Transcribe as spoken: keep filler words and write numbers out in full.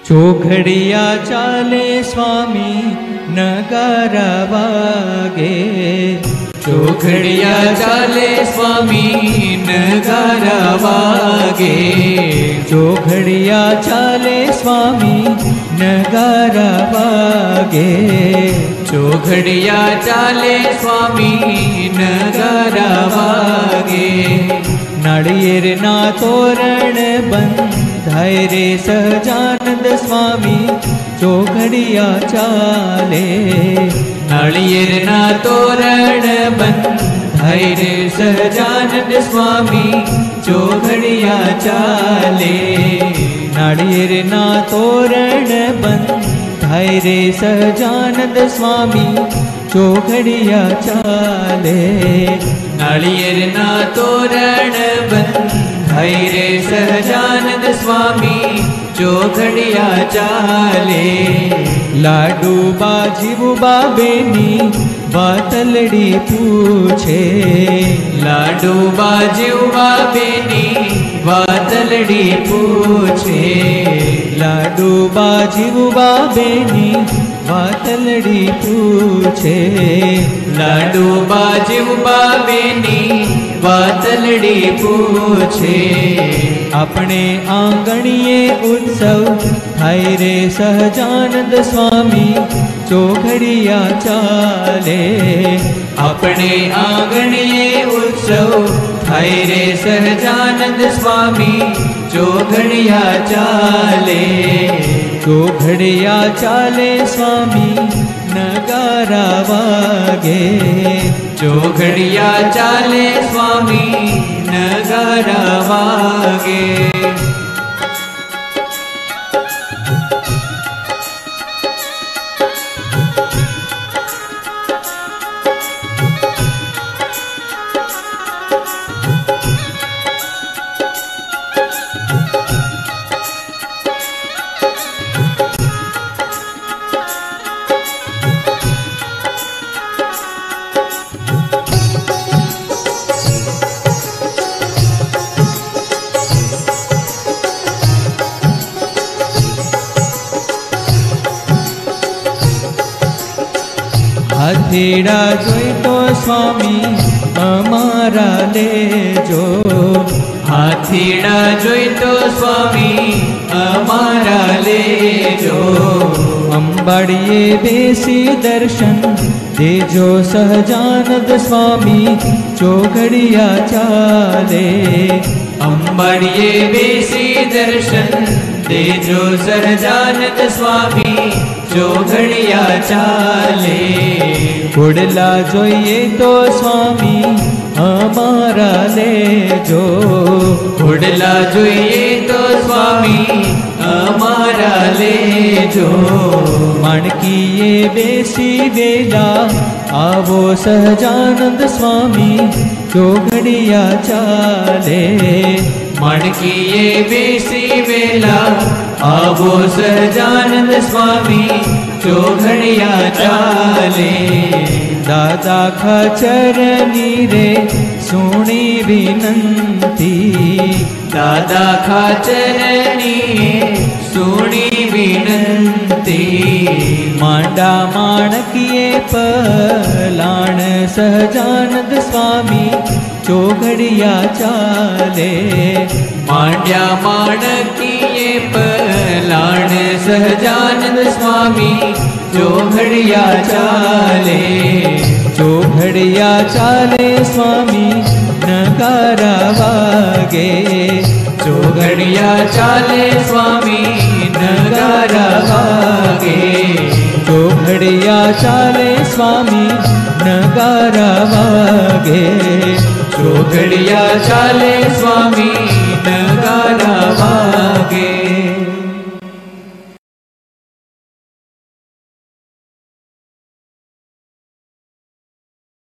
ચોઘડિયા ચાલે સ્વામી નગારા વાગે, ચોઘડિયા ચાલે સ્વામી નગારા વાગે, ચોઘડિયા ચાલે સ્વામી નગારા વાગે, ચોઘડિયા ચાલે સ્વામી નગારા વાગે, નાળિયેરના તોરણ બંધાય રે સહજાનંદ સ્વામી ચોઘડિયા ચાલે, નાળિયેરના તોરણ બંધાય રે સહજાનંદ સ્વામી ચોઘડિયા ચાલે, નાળિયેરના તોરણ બંધાય રે સહજાનંદ સ્વામી ચોઘડિયા ચાલે, નાળિયેરના તોરણ બંધાય રે સહજાનંદ સ્વામી ચોઘડિયા ચાલે, લાડુબા જીવુબા બેની વાતલડી પૂછે, લાડુબા જીવબા બેની વાતલડી પૂછે, લાડુબા જીવુબા બેની વાતલડી પૂછે, લાડુબા જીવબા બેની વાતલડી પૂછે, આપણે આંગણીએ ઉત્સવ થાય રે સહજાનંદ સ્વામી ચોઘડિયા ચાલે, આપણે આંગણીએ ઉત્સવ થાય રે સહજાનંદ સ્વામી ચોઘડિયા ચાલે, ચોઘડિયા ચાલે સ્વામી નગારા વાગે, ચોઘડિયા ચાલે સ્વામી નગારા વાગે, હાથીડા જોઈ તો સ્વામી અમારા લેજો, હાથીડા જોઈ તો સ્વામી અમારા લેજો, અંબાડીએ બેસી દર્શન દેજો સહજાનંદ સ્વામી ચોઘડિયા ચાલે, અંબાડીએ બેસી દર્શન દેજો સહજાનંદ સ્વામી ચોઘડિયા ચાલે, ઘોડલા જોઈએ તો સ્વામી અમારા લેજો, ઘોડલા જોઈએ તો સ્વામી અમારા લેજો, માણકીએ બેસી વેલા આવો સહજાનંદ સ્વામી ચોઘડિયા ચાલે, માણકીએ બેસી વેલા આવો સહજાનંદ સ્વામી ચોઘડિયા ચાલે, દાદા ખાચરની રે સુણી વિનંતી, દાદા ખાચરની સુણી વિનંતી, માંડા માણકીએ પલાણ સહજાનંદ સ્વામી ચોઘડિયા ચાલે, માંડ્યા માણકીએ પલાણ સહજાનંદ સ્વામી ચોઘડિયા ચાલે, ચોઘડિયા ચાલે સ્વામી નગારા વાગે, ચોઘડિયા ચાલે સ્વામી નગારા વાગે, ચોઘડિયા ચાલે સ્વામી નગારા વાગે, ચોઘડિયા ચાલે સ્વામી નગારા